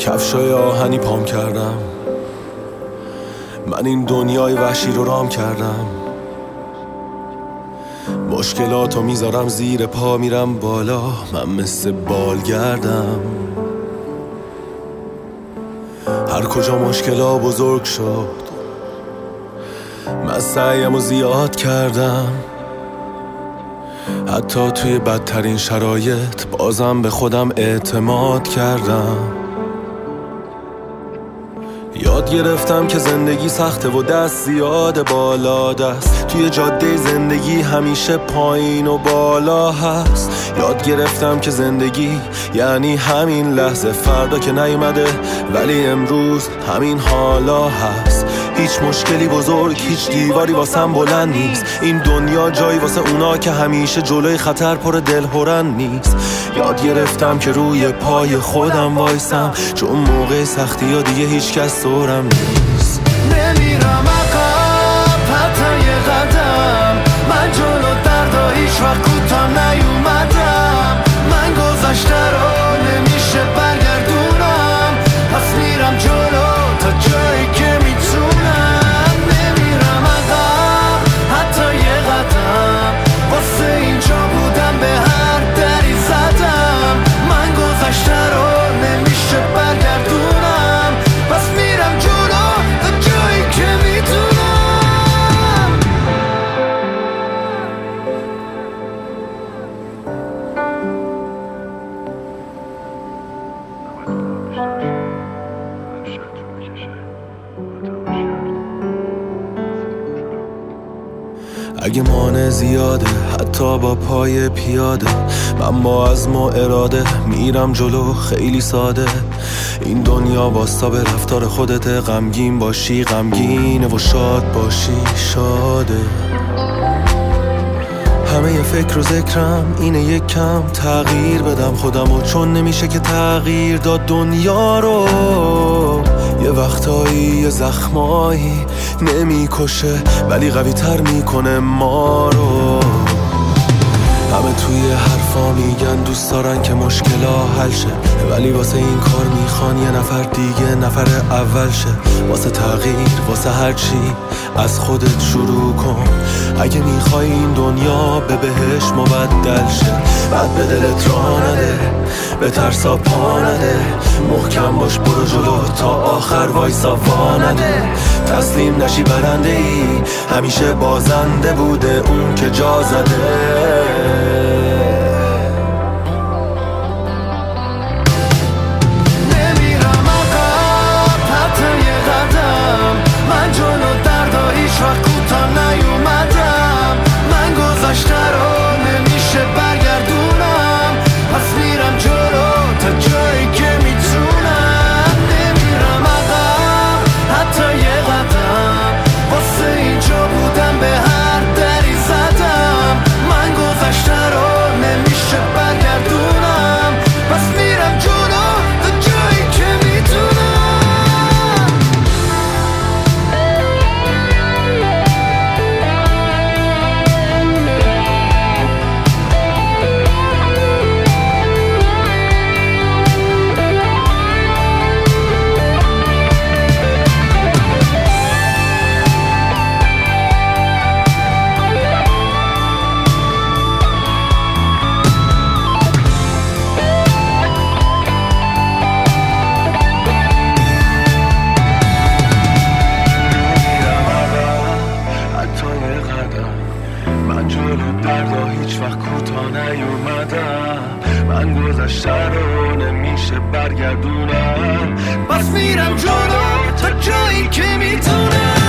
کفشای آهنی پام کردم، من این دنیای وحشی رو رام کردم. مشکلاتو میذارم زیر پا، میرم بالا، من مثل بالگردم. هر کجا مشکلا بزرگ شد، من سعیمو زیاد کردم. حتی توی بدترین شرایط بازم به خودم اعتماد کردم. یاد گرفتم که زندگی سخته و دست زیاده بالا دست، توی جاده زندگی همیشه پایین و بالا هست. یاد گرفتم که زندگی یعنی همین لحظه، فردا که نیومده ولی امروز همین حالا هست. هیچ مشکلی بزرگ، هیچ دیواری واسم بلند نیست. این دنیا جایی واسه اونا که همیشه جلوی خطر پر دلهرن نیست. یاد گرفتم که روی پای خودم وایسم، چون موقع سختی ها دیگه هیچ کس دورم نیست. نمیرم عقب حتی یه قدم، من جلو دردا هیچ وقت کوتاه نیومدم. من گذشته رو نمیشه برگردونم، پس میرم جلو تا جایی که میتونم. نمیرم عقب حتی یه قدم، واسه اینجا بودم به هر دری زدم. من گذشته رو نمیشه برگردونم، پس میرم جلو تا جایی که میتونم. اگه مانع زیاده حتی با پای پیاده، من با عزم و اراده میرم جلو خیلی ساده. این دنیا واستا به رفتار خودت، غمگین باشی غمگینه و شاد باشی شاده. همه ی فکر و ذکرم اینه یک کم تغییر بدم خودمو، چون نمیشه که تغییر داد دنیا رو. یه وقتایی یه زخمایی نمیکشه ولی قوی تر میکنه ما رو. همه توی حرفا میگن دوست دارن که مشکلا حل شه، ولی واسه این کار میخوان یه نفر دیگه نفر اول شه. واسه تغییر واسه هر چی از خودت شروع کن، اگه میخوای این دنیا به بهش مبدل شه. بعد به دلت راه نده، به ترسا پا نده، محکم باش برو جلو تا آخر وایسا وا نده. تسلیم نشی برنده ای، همیشه بازنده بوده اون که جا زده. نمیرم عقب حتی یه قدم، من جلو دردا هیچ وقت کوتاه نیومدم. من گذشته رو نمیشه برگردونم، پس میرم جلو تا جایی که میتونم. نمیرم عقب حتی یه قدم، واسه اینجا بودم به هر دری زدم. من گذشته رو نمیشه برگردونم، پس میرم جلو تا جایی که میتونم. من جلو دردا هیچ وقت کوتاه نیومدم، من گذشته رو نمیشه برگردونم، پس میرم جلو تا جایی که میتونم.